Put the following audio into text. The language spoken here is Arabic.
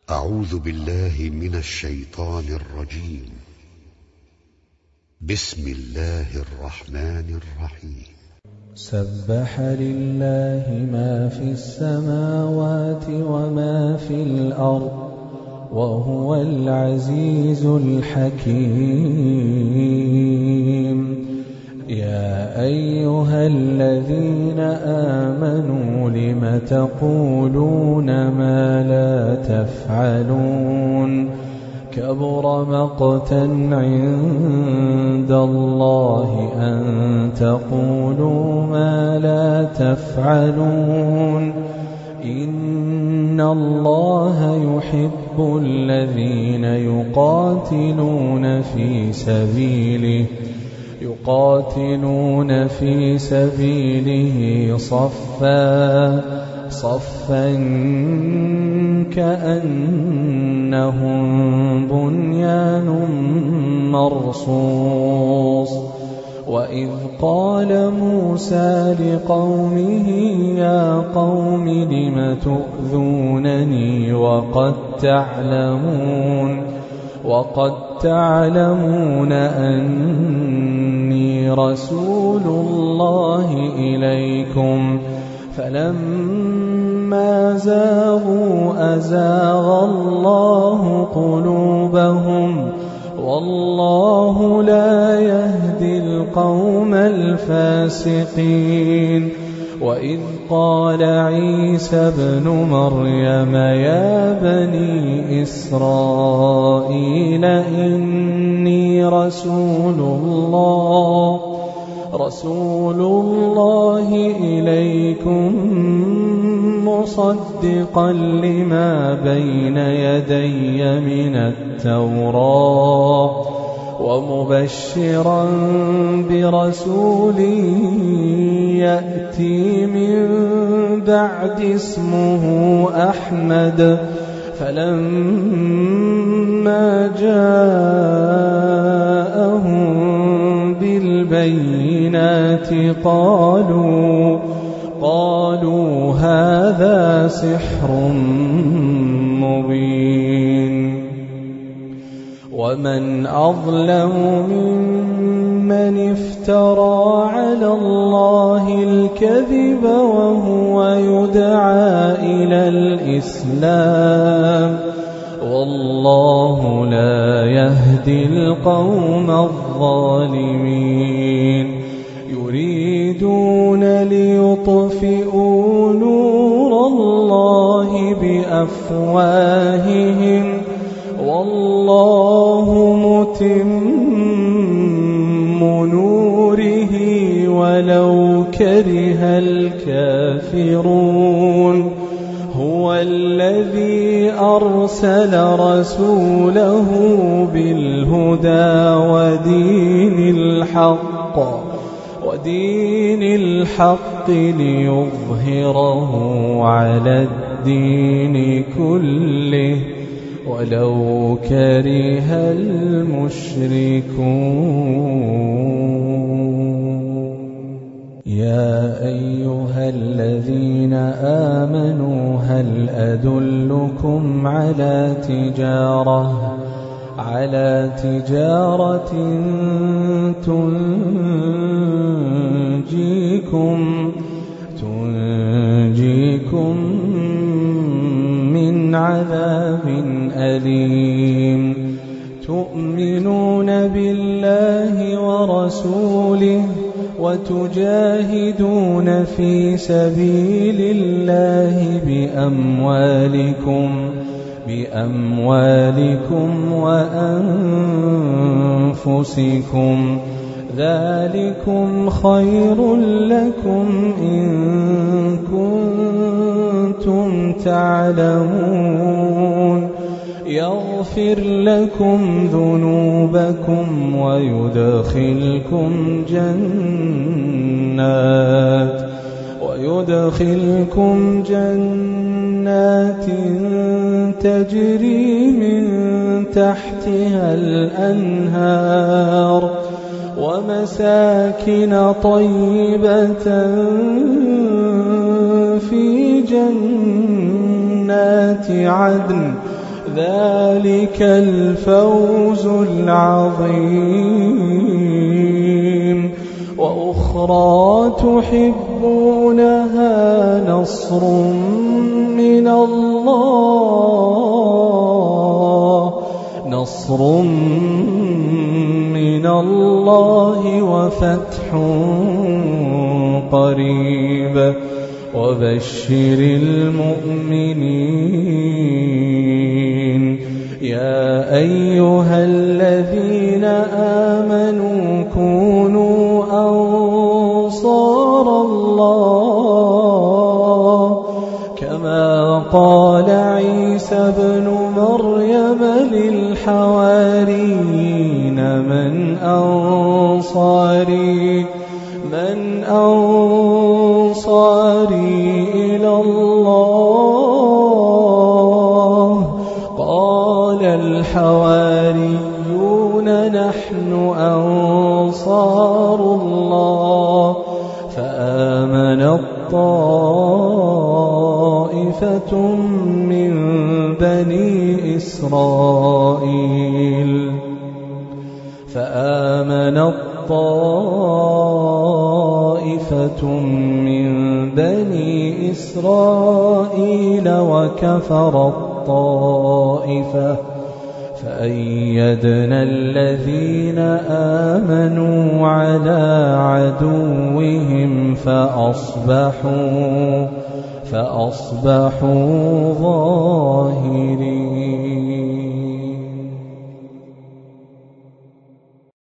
أعوذ بالله من الشيطان الرجيم. بسم الله الرحمن الرحيم. سبح لله ما في السماوات وما في الأرض وهو العزيز الحكيم. يا أيها الذين آمنوا لم تقولون ما لا تفعلون كبر مقتا عند الله أن تقولوا ما لا تفعلون. إن الله يحب الذين يقاتلون في سبيله صفا كأنهم بنيان مرصوص. وإذ قال موسى لقومه يا قوم لم تؤذونني وقد تعلمون أني رسول الله إليكم. فلما زاغوا أزاغ الله قلوبهم والله لا يهدي القوم الفاسقين. وإذ قال عيسى ابن مريم يا بني إسرائيل إني رسول الله إليكم مصدقا لما بين يدي من التوراة ومبشرا برسول يأتي من بعد اسمه أحمد. فلما جاءهم بالبينات قالوا هذا سحر مبين. ومن أظلم ممن افترى على الله الكذب وهو يدعى إلى الإسلام والله لا يهدي القوم الظالمين. يريدون ليطفئوا نور الله بأفواههم والله متم نوره ولو كره الكافرون. هو الذي أرسل رسوله بالهدى ودين الحق ليظهره على الدين كله ولو كره المشركون. يا أيها الذين آمنوا هل أدلكم على تجارة تنجيكم من عذاب أليم. تؤمنون بالله ورسوله وتجاهدون في سبيل الله بأموالكم وأنفسكم. ذلكم خير لكم إن كنتم تعلمون. يغفر لكم ذنوبكم ويدخلكم جنات تجري من تحتها الأنهار ومساكن طيبة في جنات عدن ذلك الفوز العظيم. وأخرى تحبونها نصر من الله وفتح قريب وبشر المؤمنين. يا أيها الذين آمنوا كونوا أنصار الله كما قال عيسى ابن مريم للحواريين من أنصاري إلى الله قال الحواريون نحن أنصار الله. فآمنت طائفة من بني إسرائيل وكفرت طائفة فأيدنا الذين آمنوا على عدوهم فأصبحوا ظاهرين.